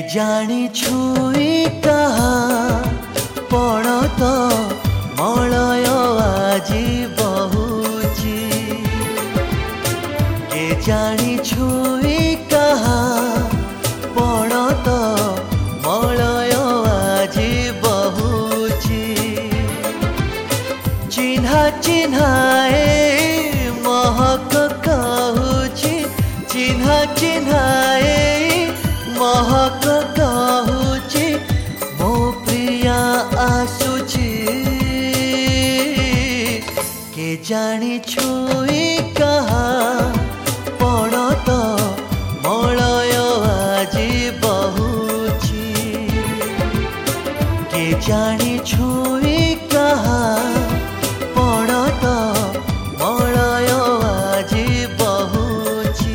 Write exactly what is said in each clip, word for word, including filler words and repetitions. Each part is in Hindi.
जानी छुई कहा पण तो मलय आजी बहुची के जानी छुई कहा पण तो मलय आजी बहुची चिन्हा चिन्हाए महक कहूची चिन्हा चिन्हाए महक कहूची मो प्रिया आसुची के जानी छुई कहा पण तो मलय आजी बहुची के जानी छुई कहा पण तो मलय आजी बहुची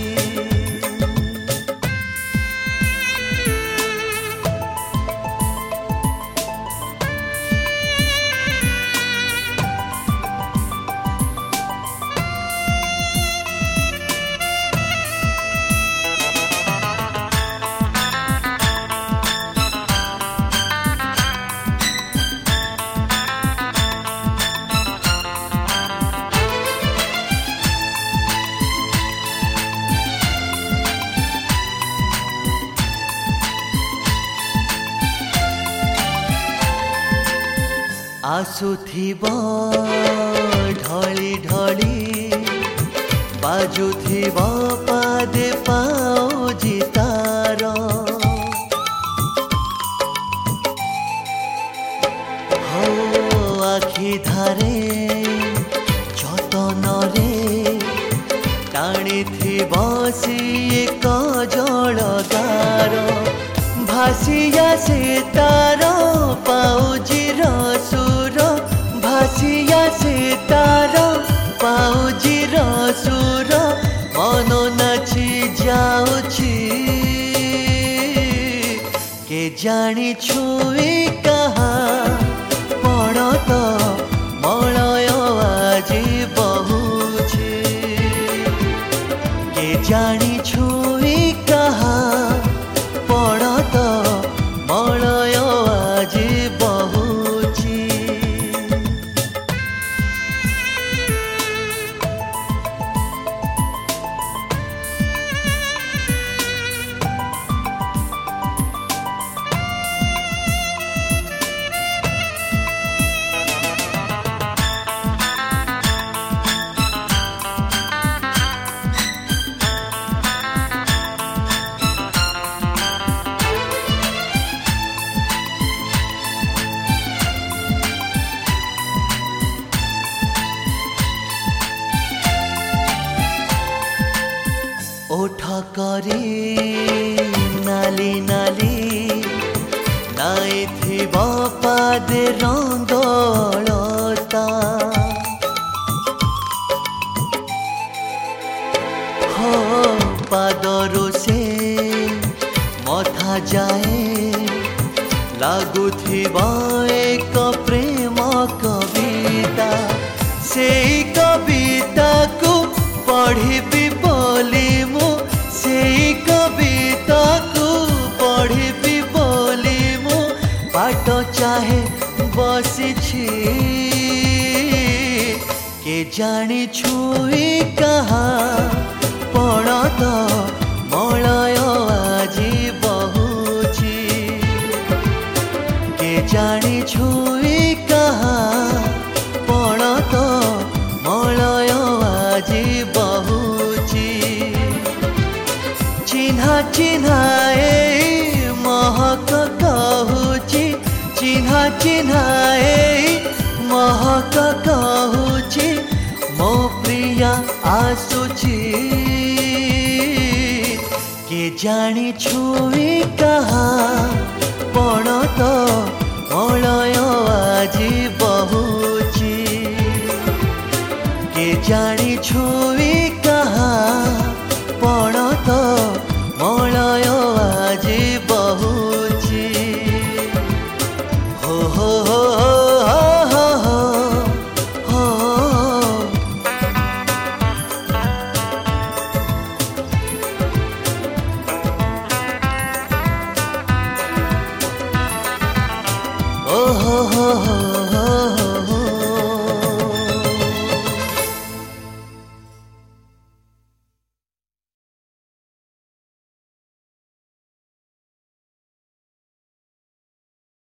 आसुथिब ढली ढली बाजुथिब पादे पाउजी तार हो आखि धारे जतन रे टाणीथिब सी कजलगार भासिया से तार पाउजी सुर भासिया से तार पाउजी सुर मन नाची जाउची के जानी छुई कहा पण तो मलय आजी बहुची के जानी छुई कहा पण तो मलय आजी बहुची ओठ करी नाली नाली नाइथिब पादे रंगलता हो पादरु से मथा जाए लागुथिब एक प्रेम कविता से कविता को पढ़ी बोली मु से कविता को पढ़ी बोली मु बाट चाहे बसी के जानी छुई कहा पण तो मलय आजी बहुची के जानी छुई कहा पण तो मलय आजी बहुची चिन्हा चिन्हाए महक कहूची चिन्हा चिन्हाए महक कहूची मो प्रिया आसुची के जानी छुई कहा पण तो